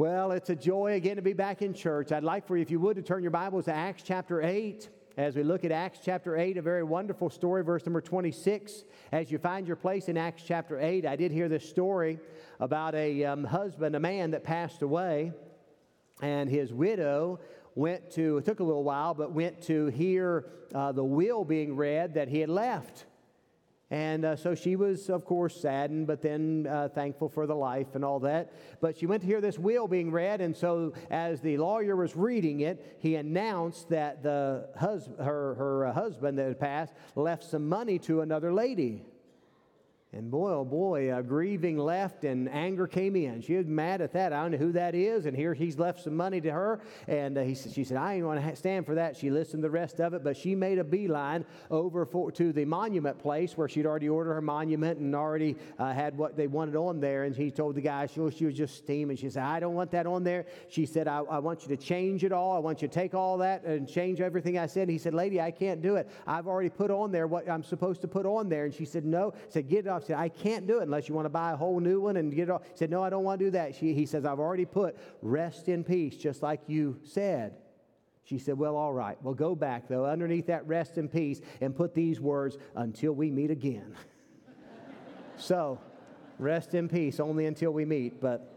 Well, it's a joy again to be back in church. I'd like for you, if you would, to turn your Bibles to Acts chapter 8. As we look at Acts chapter 8, a very wonderful story, verse number 26. As you find your place in Acts chapter 8, I did hear this story about a husband, a man that passed away, and his widow it took a little while, but went to hear the will being read that he had left. And so she was, of course, saddened, but then thankful for the life and all that. But she went to hear this will being read, and so as the lawyer was reading it, he announced that her husband that had passed left some money to another lady. And boy, oh boy, grieving left and anger came in. She was mad at that. I don't know who that is. And here he's left some money to her. And she said, I ain't going to stand for that. She listened to the rest of it. But she made a beeline over to the monument place where she'd already ordered her monument and already had what they wanted on there. And he told the guy, she was just steaming. She said, I don't want that on there. She said, I want you to change it all. I want you to take all that and change everything I said. And he said, lady, I can't do it. I've already put on there what I'm supposed to put on there. And she said, no. He said, get it off. Said, I can't do it unless you want to buy a whole new one and get it off. He said, no, I don't want to do that. He says, I've already put rest in peace, just like you said. She said, well, all right. Well, go back, though, underneath that rest in peace and put these words, until we meet again. So, rest in peace, only until we meet. But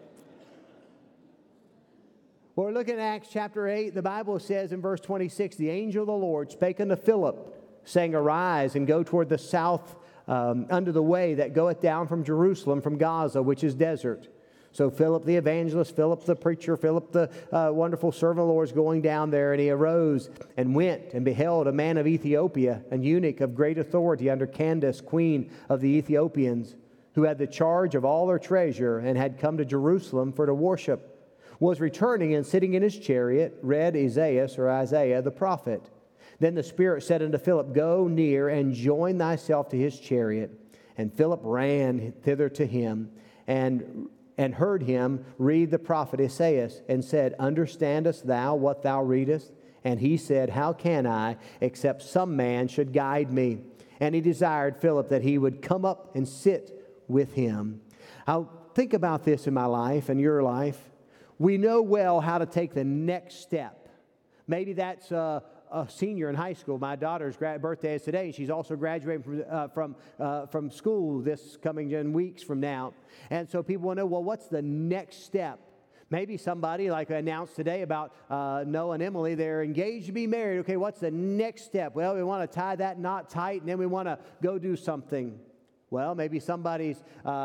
we're looking at Acts chapter 8. The Bible says in verse 26, the angel of the Lord spake unto Philip, saying, arise and go toward the south under the way that goeth down from Jerusalem, from Gaza, which is desert. So Philip the evangelist, Philip the preacher, Philip the wonderful servant of the Lord is going down there, and he arose and went and beheld a man of Ethiopia, an eunuch of great authority under Candace, queen of the Ethiopians, who had the charge of all their treasure, and had come to Jerusalem for to worship, was returning and sitting in his chariot, read Isaiah the prophet. Then the Spirit said unto Philip, go near and join thyself to his chariot. And Philip ran thither to him, and heard him read the prophet Isaiah, and said, understandest thou what thou readest? And he said, how can I, except some man should guide me? And he desired Philip that he would come up and sit with him. I'll think about this in my life and your life. We know well how to take the next step. Maybe that's a senior in high school. My daughter's birthday is today. She's also graduating from school this coming in weeks from now. And so people want to know, well, what's the next step? Maybe somebody, like I announced today about Noah and Emily, they're engaged to be married. Okay, what's the next step? Well, we want to tie that knot tight, and then we want to go do something. Well, maybe somebody's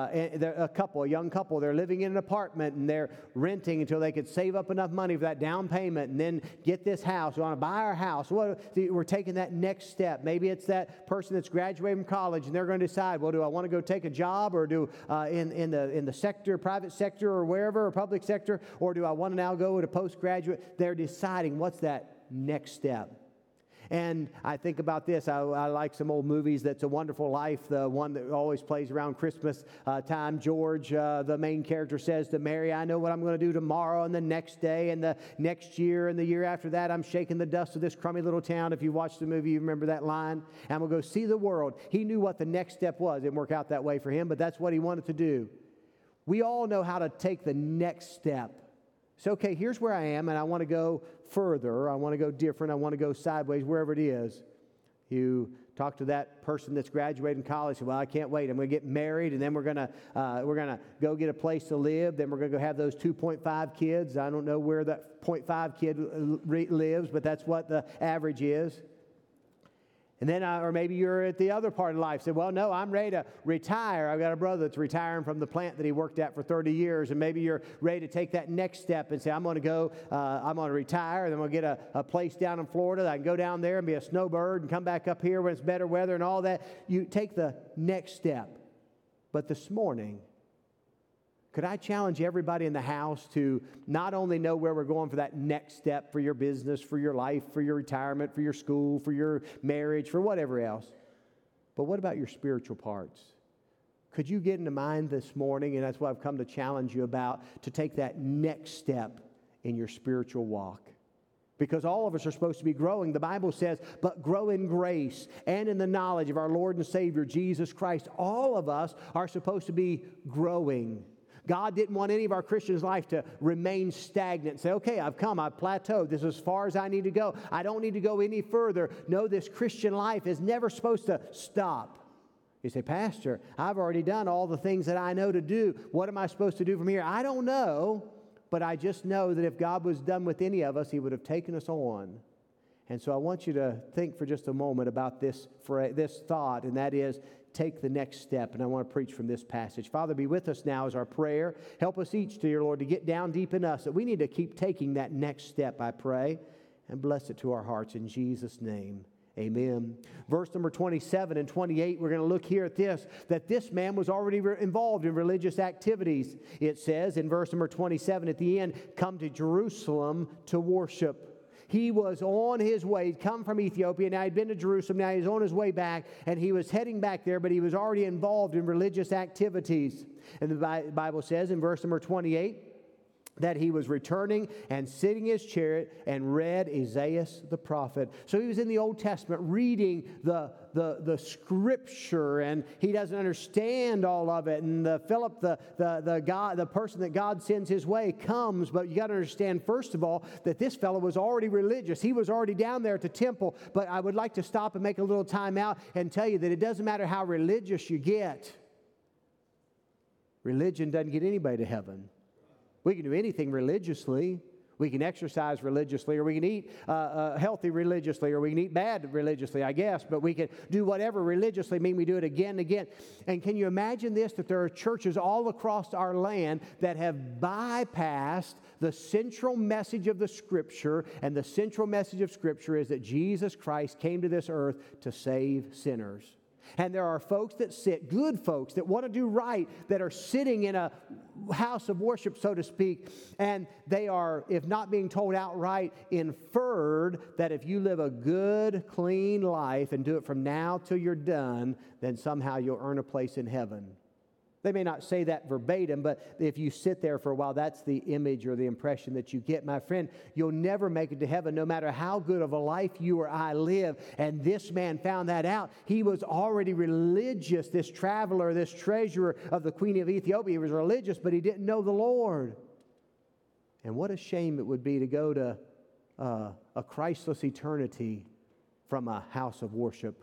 a young couple, they're living in an apartment and they're renting until they could save up enough money for that down payment and then get this house. We want to buy our house. We're taking that next step. Maybe it's that person that's graduating from college and they're going to decide, well, do I want to go take a job or do in the sector, private sector or wherever, or public sector, or do I want to now go to postgraduate? They're deciding what's that next step. And I think about this. I like some old movies. That's a Wonderful Life, the one that always plays around Christmas time. George, the main character, says to Mary, I know what I'm going to do tomorrow and the next day and the next year and the year after that. I'm shaking the dust of this crummy little town. If you watch the movie, you remember that line. I'm going to go see the world. He knew what the next step was. It didn't work out that way for him, but that's what he wanted to do. We all know how to take the next step. So, okay, here's where I am, and I want to go further. I want to go different. I want to go sideways, wherever it is. You talk to that person that's graduating college. Well, I can't wait. I'm going to get married, and then we're going to go get a place to live. Then we're going to go have those 2.5 kids. I don't know where that 0.5 kid lives, but that's what the average is. And then, or maybe you're at the other part of life. Say, well, no, I'm ready to retire. I've got a brother that's retiring from the plant that he worked at for 30 years. And maybe you're ready to take that next step and say, I'm going to retire. And I'm going to get a place down in Florida that I can go down there and be a snowbird and come back up here when it's better weather and all that. You take the next step. But this morning, could I challenge everybody in the house to not only know where we're going for that next step for your business, for your life, for your retirement, for your school, for your marriage, for whatever else, but what about your spiritual parts? Could you get into mind this morning, and that's what I've come to challenge you about, to take that next step in your spiritual walk? Because all of us are supposed to be growing. The Bible says, but grow in grace and in the knowledge of our Lord and Savior, Jesus Christ. All of us are supposed to be growing. God didn't want any of our Christians' life to remain stagnant and say, okay, I've plateaued. This is as far as I need to go. I don't need to go any further. No, this Christian life is never supposed to stop. You say, Pastor, I've already done all the things that I know to do. What am I supposed to do from here? I don't know, but I just know that if God was done with any of us, He would have taken us on. And so I want you to think for just a moment about this thought, and that is, take the next step. And I want to preach from this passage. Father, be with us now as our prayer. Help us each, dear Lord, to get down deep in us that we need to keep taking that next step, I pray, and bless it to our hearts in Jesus' name. Amen. Verse number 27 and 28, we're going to look here at this, that this man was already involved in religious activities. It says in verse number 27 at the end, come to Jerusalem to worship. He was on his way. He'd come from Ethiopia. Now he'd been to Jerusalem. Now he's on his way back, and he was heading back there, but he was already involved in religious activities. And the Bible says in verse number 28, that he was returning and sitting in his chariot and read Isaiah the prophet. So he was in the Old Testament reading the Scripture, and he doesn't understand all of it. And Philip, the person that God sends his way, comes. But you got to understand, first of all, that this fellow was already religious. He was already down there at the temple. But I would like to stop and make a little time out and tell you that it doesn't matter how religious you get. Religion doesn't get anybody to heaven. We can do anything religiously. We can exercise religiously, or we can eat healthy religiously, or we can eat bad religiously, I guess. But we can do whatever religiously, mean we do it again and again. And can you imagine this, that there are churches all across our land that have bypassed the central message of the Scripture, and the central message of Scripture is that Jesus Christ came to this earth to save sinners. And there are folks that sit, good folks that want to do right, that are sitting in a house of worship, so to speak, and they are, if not being told outright, inferred that if you live a good, clean life and do it from now till you're done, then somehow you'll earn a place in heaven. They may not say that verbatim, but if you sit there for a while, that's the image or the impression that you get. My friend, you'll never make it to heaven no matter how good of a life you or I live. And this man found that out. He was already religious, this traveler, this treasurer of the Queen of Ethiopia. He was religious, but he didn't know the Lord. And what a shame it would be to go to a Christless eternity from a house of worship.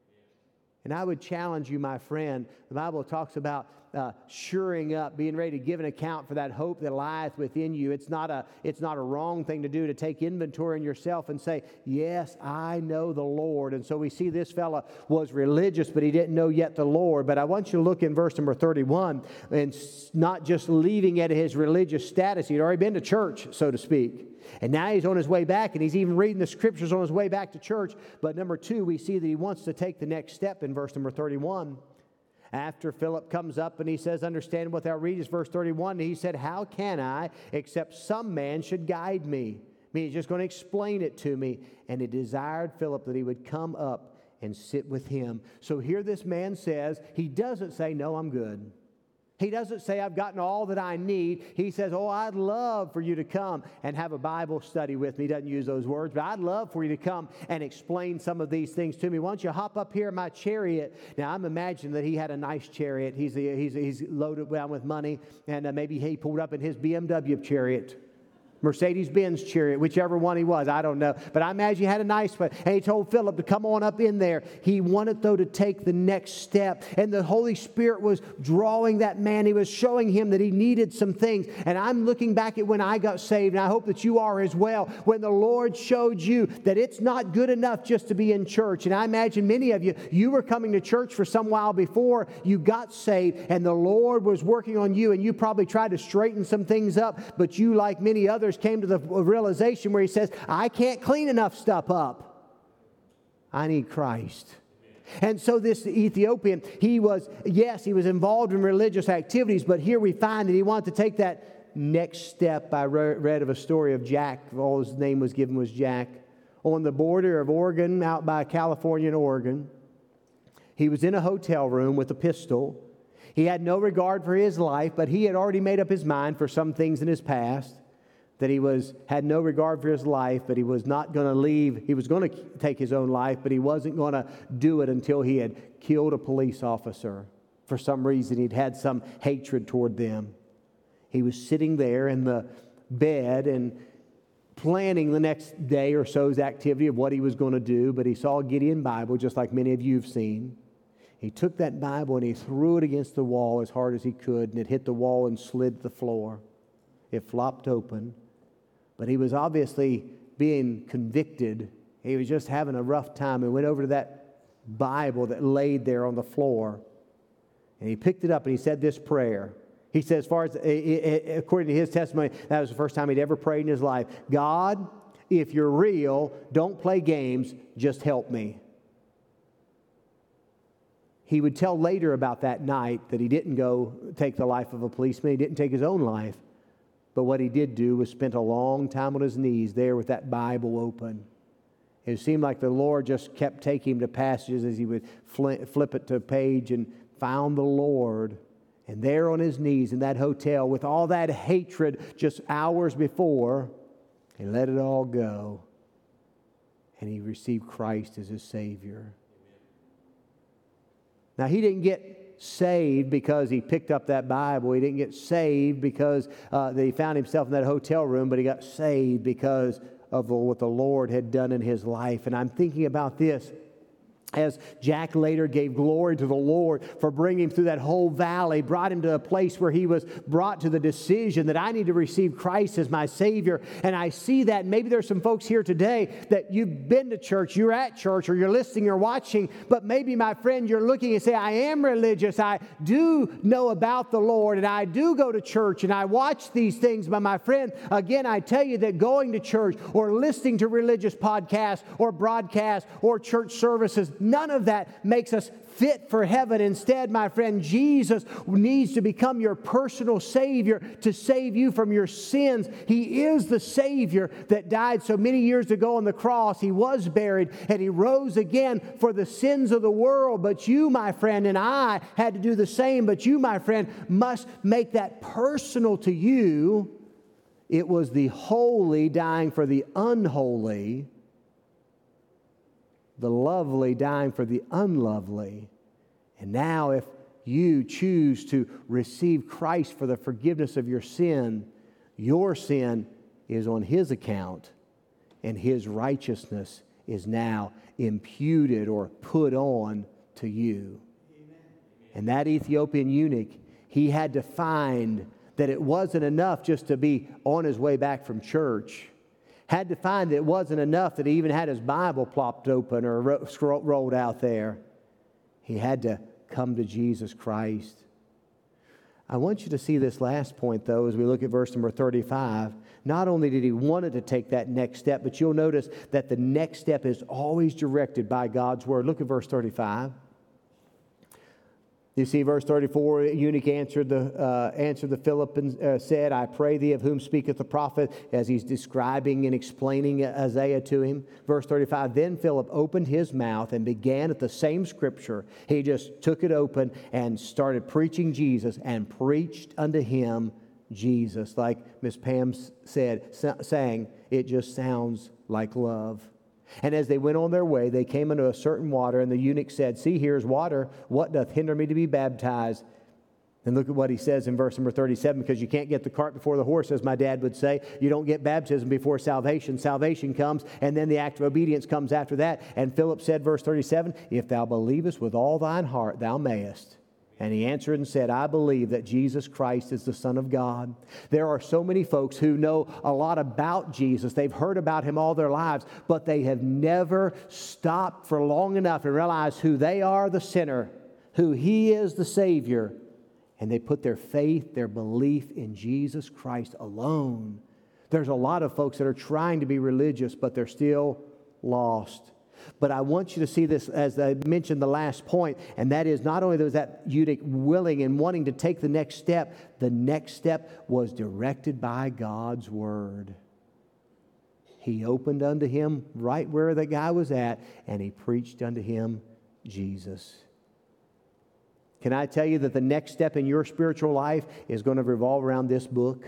And I would challenge you, my friend, the Bible talks about shoring up, being ready to give an account for that hope that lieth within you. It's not a wrong thing to do, to take inventory on yourself and say, yes, I know the Lord. And so we see this fella was religious, but he didn't know yet the Lord. But I want you to look in verse number 31, and not just leaving at his religious status. He'd already been to church, so to speak. And now he's on his way back, and he's even reading the Scriptures on his way back to church. But number two, we see that he wants to take the next step in verse number 31. After Philip comes up and he says, understand what thou readest, verse 31, he said, how can I, except some man should guide me? I mean, he's just going to explain it to me. And he desired Philip that he would come up and sit with him. So here this man says, he doesn't say, no, I'm good. He doesn't say, I've gotten all that I need. He says, oh, I'd love for you to come and have a Bible study with me. He doesn't use those words, but I'd love for you to come and explain some of these things to me. Why don't you hop up here in my chariot? Now, I'm imagining that he had a nice chariot. He's loaded down with money, and maybe he pulled up in his BMW chariot. Mercedes-Benz chariot, whichever one he was, I don't know. But I imagine he had a nice one. And he told Philip to come on up in there. He wanted, though, to take the next step. And the Holy Spirit was drawing that man. He was showing him that he needed some things. And I'm looking back at when I got saved, and I hope that you are as well, when the Lord showed you that it's not good enough just to be in church. And I imagine many of you were coming to church for some while before you got saved, and the Lord was working on you, and you probably tried to straighten some things up, but you, like many others, came to the realization where he says, I can't clean enough stuff up. I need Christ. And so this Ethiopian, he was involved in religious activities, but here we find that he wanted to take that next step. I read of a story of Jack. All his name was given was Jack. On the border of Oregon, out by California and Oregon. He was in a hotel room with a pistol. He had no regard for his life, but he had already made up his mind for some things in his past. That he had no regard for his life, but he was not going to leave. He was going to take his own life, but he wasn't going to do it until he had killed a police officer. For some reason, he'd had some hatred toward them. He was sitting there in the bed and planning the next day or so's activity of what he was going to do, but he saw a Gideon Bible, just like many of you have seen. He took that Bible and he threw it against the wall as hard as he could, and it hit the wall and slid to the floor. It flopped open, but he was obviously being convicted. He was just having a rough time and went over to that Bible that laid there on the floor, and he picked it up and he said this prayer. He said, as far as, according to his testimony, that was the first time he'd ever prayed in his life. God, if you're real, don't play games, just help me. He would tell later about that night that he didn't go take the life of a policeman. He didn't take his own life. But what he did do was spent a long time on his knees there with that Bible open. It seemed like the Lord just kept taking him to passages as he would flip it to a page and found the Lord. And there on his knees in that hotel with all that hatred just hours before, he let it all go. And he received Christ as his Savior. Now, he didn't get saved because he picked up that Bible. He didn't get saved because he found himself in that hotel room, but he got saved because of what the Lord had done in his life. And I'm thinking about this as Jack later gave glory to the Lord for bringing him through that whole valley, brought him to a place where he was brought to the decision that I need to receive Christ as my Savior. And I see that maybe there's some folks here today that you've been to church, you're at church, or you're listening or watching, but maybe, my friend, you're looking and say, I am religious, I do know about the Lord, and I do go to church, and I watch these things. But my friend, again, I tell you that going to church or listening to religious podcasts or broadcasts or church services, none of that makes us fit for heaven. Instead, my friend, Jesus needs to become your personal Savior to save you from your sins. He is the Savior that died so many years ago on the cross. He was buried and He rose again for the sins of the world. But you, my friend, and I had to do the same. But you, my friend, must make that personal to you. It was the holy dying for the unholy, the lovely dying for the unlovely. And now if you choose to receive Christ for the forgiveness of your sin is on His account, and His righteousness is now imputed or put on to you. Amen. And that Ethiopian eunuch, he had to find that it wasn't enough just to be on his way back from church. Had to find that it wasn't enough that he even had his Bible plopped open or rolled out there. He had to come to Jesus Christ. I want you to see this last point, though, as we look at verse number 35. Not only did he want to take that next step, but you'll notice that the next step is always directed by God's Word. Look at verse 35. You see, verse 34, eunuch answered the Philip and said, I pray thee, of whom speaketh the prophet, as he's describing and explaining Isaiah to him. Verse 35, then Philip opened his mouth and began at the same scripture. He just took it open and started preaching Jesus and preached unto him Jesus. Like Miss Pam sang, it just sounds like love. And as they went on their way, they came unto a certain water, and the eunuch said, see, here is water. What doth hinder me to be baptized? And look at what he says in verse number 37, because you can't get the cart before the horse, as my dad would say. You don't get baptism before salvation. Salvation comes, and then the act of obedience comes after that. And Philip said, verse 37, if thou believest with all thine heart, thou mayest. And he answered and said, I believe that Jesus Christ is the Son of God. There are so many folks who know a lot about Jesus. They've heard about Him all their lives, but they have never stopped for long enough and realized who they are, the sinner, who He is, the Savior. And they put their faith, their belief in Jesus Christ alone. There's a lot of folks that are trying to be religious, but they're still lost. But I want you to see this, as I mentioned the last point, and that is not only was that eunuch willing and wanting to take the next step was directed by God's Word. He opened unto him right where the guy was at, and he preached unto him Jesus. Can I tell you that the next step in your spiritual life is going to revolve around this book?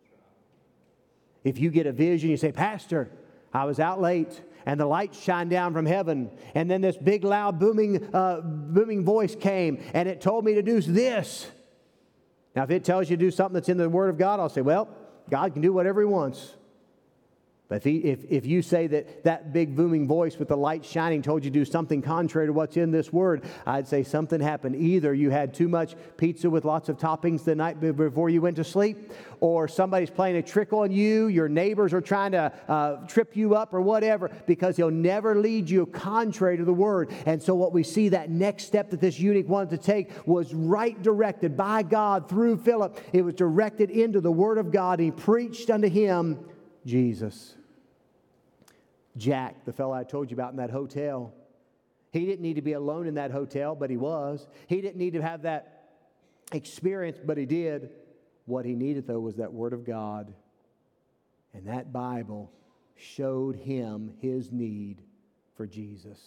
If you get a vision, you say, Pastor, I was out late, and the lights shined down from heaven, and then this big, loud, booming voice came, and it told me to do this. Now, if it tells you to do something that's in the Word of God, I'll say, well, God can do whatever He wants. But if you say that big booming voice with the light shining told you to do something contrary to what's in this Word, I'd say something happened. Either you had too much pizza with lots of toppings the night before you went to sleep, or somebody's playing a trick on you, your neighbors are trying to trip you up or whatever, because He'll never lead you contrary to the Word. And so what we see, that next step that this eunuch wanted to take was right directed by God through Philip. It was directed into the Word of God. He preached unto him Jesus. Jack, the fellow I told you about in that hotel, he didn't need to be alone in that hotel, but he was. He didn't need to have that experience, but he did. What he needed, though, was that Word of God. And that Bible showed him his need for Jesus.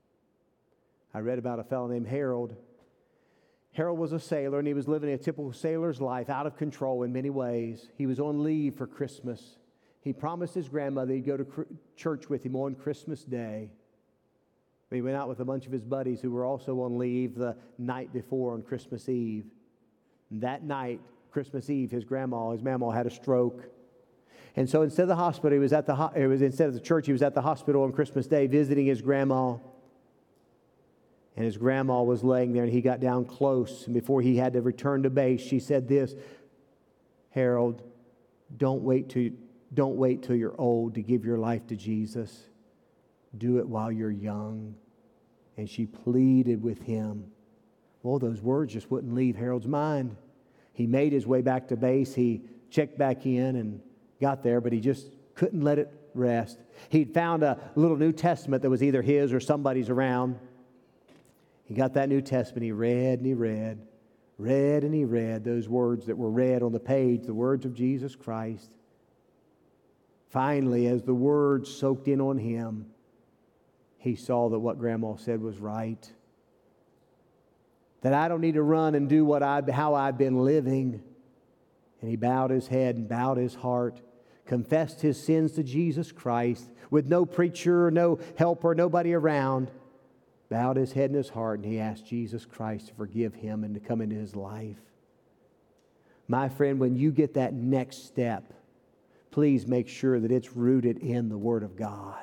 I read about a fellow named Harold. Harold was a sailor, and he was living a typical sailor's life, out of control in many ways. He was on leave for Christmas. He promised his grandmother he'd go to church with him on Christmas Day. He went out with a bunch of his buddies who were also on leave the night before on Christmas Eve. And that night, Christmas Eve, his mama had a stroke. And so instead of the hospital, instead of the church, he was at the hospital on Christmas Day visiting his grandma. And his grandma was laying there, and he got down close. And before he had to return to base, she said this, "Harold, don't wait till you're old to give your life to Jesus. Do it while you're young." And she pleaded with him. Well, those words just wouldn't leave Harold's mind. He made his way back to base. He checked back in and got there, but he just couldn't let it rest. He'd found a little New Testament that was either his or somebody's around. He got that New Testament. He read and he read and he read those words that were read on the page, the words of Jesus Christ. Finally, as the words soaked in on him, he saw that what Grandma said was right. That I don't need to run and do how I've been living. And he bowed his head and bowed his heart, confessed his sins to Jesus Christ with no preacher, no helper, nobody around. Bowed his head and his heart, and he asked Jesus Christ to forgive him and to come into his life. My friend, when you get that next step, please make sure that it's rooted in the Word of God.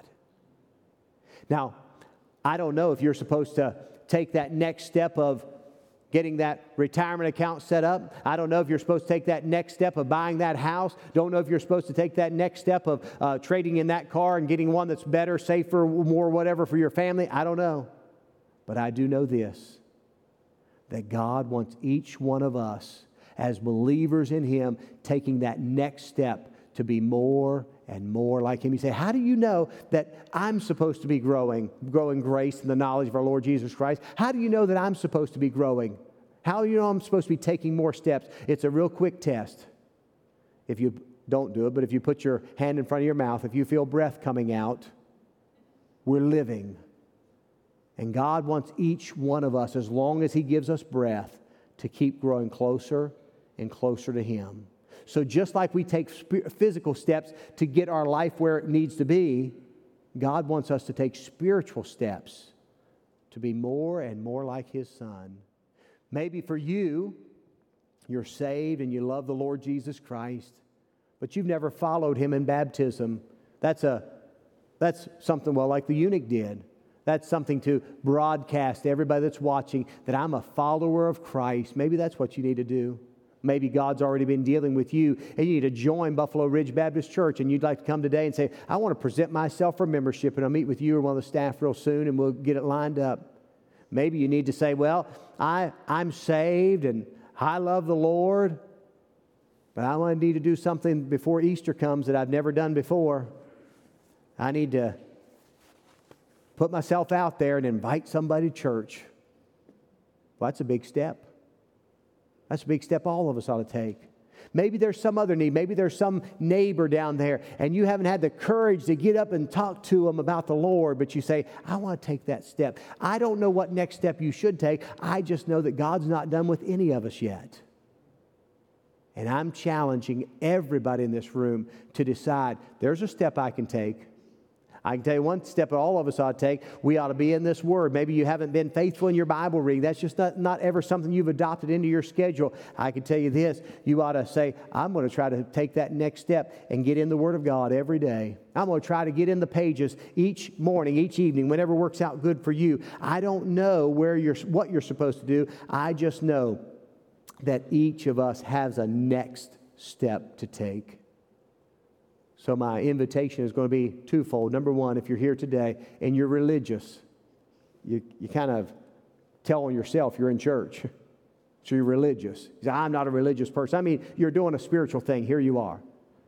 Now, I don't know if you're supposed to take that next step of getting that retirement account set up. I don't know if you're supposed to take that next step of buying that house. Don't know if you're supposed to take that next step of trading in that car and getting one that's better, safer, more whatever for your family. I don't know. But I do know this, that God wants each one of us as believers in Him taking that next step to be more and more like Him. You say, how do you know that I'm supposed to be growing grace in the knowledge of our Lord Jesus Christ? How do you know that I'm supposed to be growing? How do you know I'm supposed to be taking more steps? It's a real quick test. If you don't do it, but if you put your hand in front of your mouth, if you feel breath coming out, we're living. And God wants each one of us, as long as He gives us breath, to keep growing closer and closer to Him. So just like we take physical steps to get our life where it needs to be, God wants us to take spiritual steps to be more and more like His Son. Maybe for you, you're saved and you love the Lord Jesus Christ, but you've never followed Him in baptism. That's something, well, like the eunuch did. That's something to broadcast to everybody that's watching, that I'm a follower of Christ. Maybe that's what you need to do. Maybe God's already been dealing with you, and you need to join Buffalo Ridge Baptist Church, and you'd like to come today and say, I want to present myself for membership, and I'll meet with you or one of the staff real soon, and we'll get it lined up. Maybe you need to say, well, I'm saved, and I love the Lord, but I need to do something before Easter comes that I've never done before. I need to put myself out there and invite somebody to church. Well, that's a big step. That's a big step all of us ought to take. Maybe there's some other need. Maybe there's some neighbor down there, and you haven't had the courage to get up and talk to them about the Lord, but you say, I want to take that step. I don't know what next step you should take. I just know that God's not done with any of us yet. And I'm challenging everybody in this room to decide, there's a step I can take. I can tell you one step that all of us ought to take. We ought to be in this Word. Maybe you haven't been faithful in your Bible reading. That's just not ever something you've adopted into your schedule. I can tell you this. You ought to say, I'm going to try to take that next step and get in the Word of God every day. I'm going to try to get in the pages each morning, each evening, whenever works out good for you. I don't know what you're supposed to do. I just know that each of us has a next step to take. So my invitation is going to be twofold. Number one, if you're here today and you're religious, you kind of tell on yourself you're in church. So you're religious. You say, I'm not a religious person. I mean, you're doing a spiritual thing. Here you are.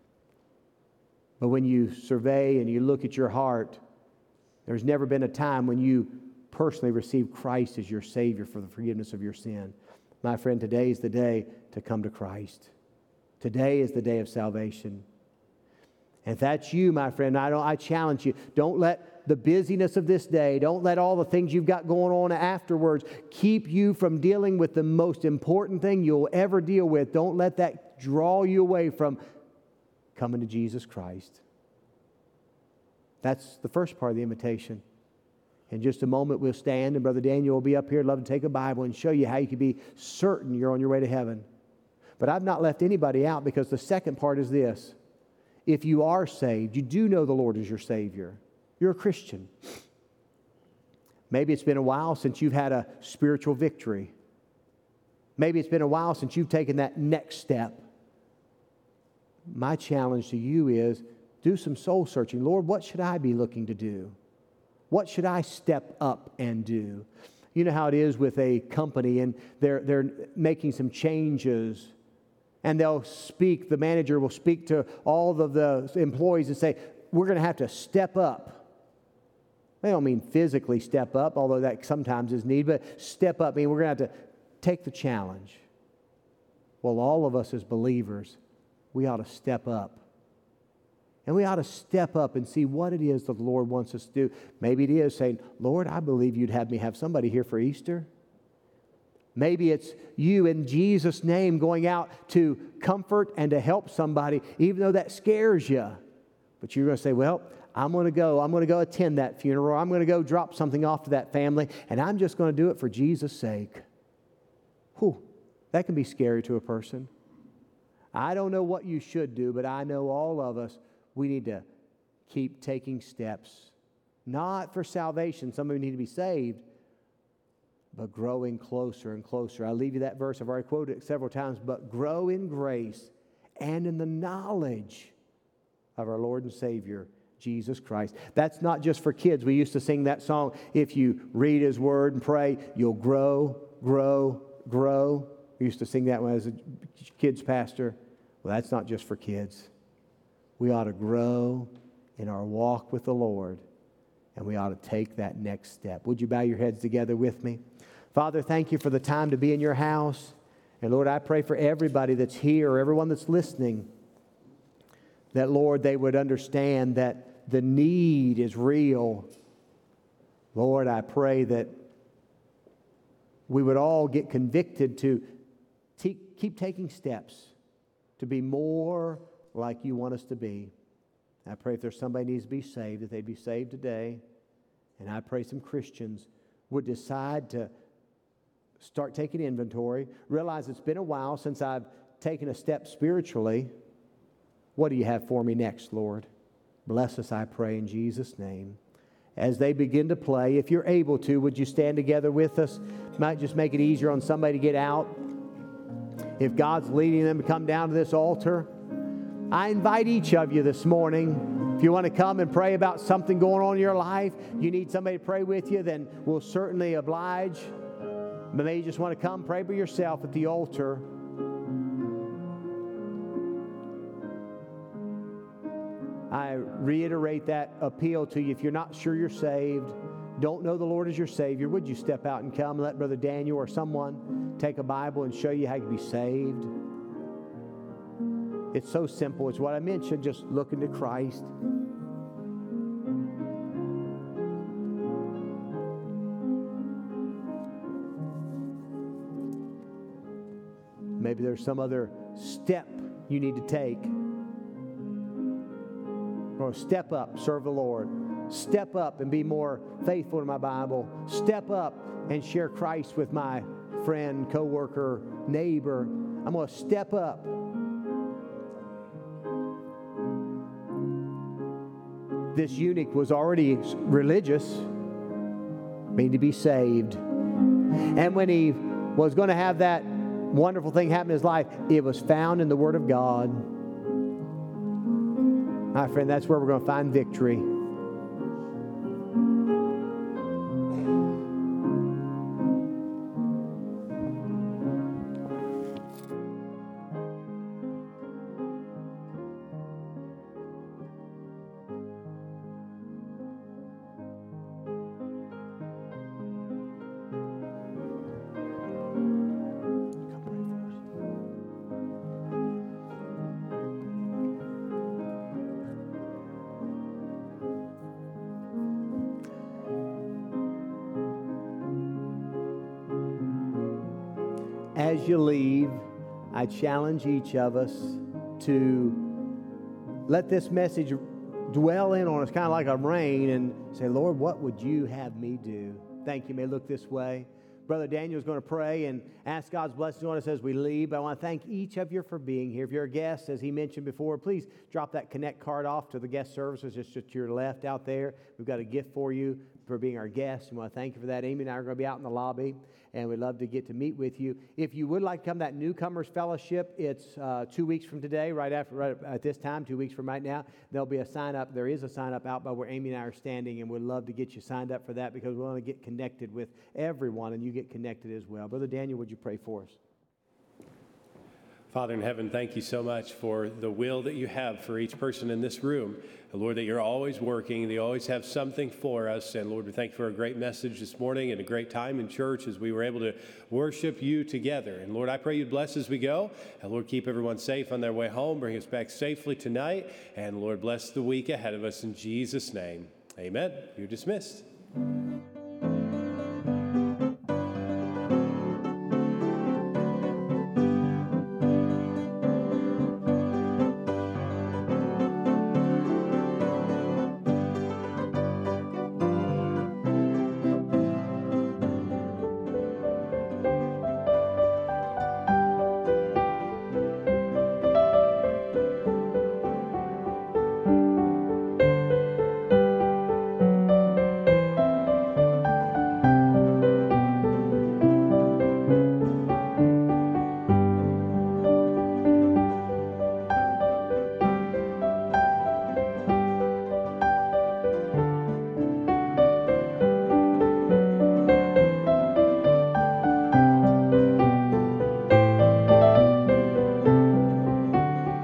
But when you survey and you look at your heart, there's never been a time when you personally received Christ as your Savior for the forgiveness of your sin. My friend, today is the day to come to Christ. Today is the day of salvation. And if that's you, my friend, I challenge you, don't let the busyness of this day, don't let all the things you've got going on afterwards keep you from dealing with the most important thing you'll ever deal with. Don't let that draw you away from coming to Jesus Christ. That's the first part of the invitation. In just a moment, we'll stand, and Brother Daniel will be up here. I'd love to take a Bible and show you how you can be certain you're on your way to heaven. But I've not left anybody out, because the second part is this. If you are saved, you do know the Lord is your Savior. You're a Christian. Maybe it's been a while since you've had a spiritual victory. Maybe it's been a while since you've taken that next step. My challenge to you is, do some soul searching. Lord, what should I be looking to do? What should I step up and do? You know how it is with a company, and they're making some changes. And the manager will speak to all of the employees and say, we're going to have to step up. They don't mean physically step up, although that sometimes is needed, but step up means we're going to have to take the challenge. Well, all of us as believers, we ought to step up. And we ought to step up and see what it is that the Lord wants us to do. Maybe it is saying, Lord, I believe you'd have me have somebody here for Easter. Maybe it's you in Jesus' name going out to comfort and to help somebody, even though that scares you. But you're going to say, well, I'm going to go attend that funeral. I'm going to go drop something off to that family, and I'm just going to do it for Jesus' sake. Whew, that can be scary to a person. I don't know what you should do, but I know all of us, we need to keep taking steps. Not for salvation. Some of you need to be saved, but growing closer and closer. I'll leave you that verse. I've already quoted it several times. But grow in grace and in the knowledge of our Lord and Savior, Jesus Christ. That's not just for kids. We used to sing that song, if you read His Word and pray, you'll grow, grow, grow. We used to sing that when I was a kids pastor. Well, that's not just for kids. We ought to grow in our walk with the Lord, and we ought to take that next step. Would you bow your heads together with me? Father, thank you for the time to be in your house. And Lord, I pray for everybody that's here, or everyone that's listening, that, Lord, they would understand that the need is real. Lord, I pray that we would all get convicted to keep taking steps to be more like you want us to be. I pray if there's somebody who needs to be saved, that they'd be saved today. And I pray some Christians would decide to start taking inventory, realize it's been a while since I've taken a step spiritually. What do you have for me next, Lord? Bless us, I pray, in Jesus' name. As they begin to play, if you're able to, would you stand together with us? Might just make it easier on somebody to get out. If God's leading them to come down to this altar, I invite each of you this morning, if you want to come and pray about something going on in your life, you need somebody to pray with you, then we'll certainly oblige. But maybe you just want to come pray by yourself at the altar. I reiterate that appeal to you. If you're not sure you're saved, don't know the Lord as your Savior, would you step out and come and let Brother Daniel or someone take a Bible and show you how you can be saved? It's so simple. It's what I mentioned, just looking to Christ. Maybe there's some other step you need to take. Or step up, serve the Lord. step up and be more faithful to my Bible. Step up and share Christ with my friend, coworker, neighbor. I'm going to step up. This eunuch was already religious, meaning to be saved. And when he was going to have that wonderful thing happen in his life, it was found in the Word of God. My friend, that's where we're going to find victory. As you leave, I challenge each of us to let this message dwell in on us, kind of like a rain, and say, Lord, what would you have me do? Thank you. May look this way. Brother Daniel is going to pray and ask God's blessing on us as we leave. But I want to thank each of you for being here. If you're a guest, as he mentioned before, please drop that Connect card off to the guest services just to your left out there. We've got a gift for you for being our guest. We want to thank you for that. Amy and I are going to be out in the lobby, and we'd love to get to meet with you. If you would like to come to that Newcomers Fellowship, it's 2 weeks from today, right at this time, 2 weeks from right now. There'll be a sign-up. There is a sign-up out by where Amy and I are standing, and we'd love to get you signed up for that because we want to get connected with everyone, and you get connected as well. Brother Daniel, would you pray for us? Father in heaven, thank you so much for the will that you have for each person in this room. And Lord, that you're always working, that you always have something for us. And Lord, we thank you for a great message this morning and a great time in church as we were able to worship you together. And Lord, I pray you'd bless as we go. And Lord, keep everyone safe on their way home. Bring us back safely tonight. And Lord, bless the week ahead of us in Jesus' name. Amen. You're dismissed.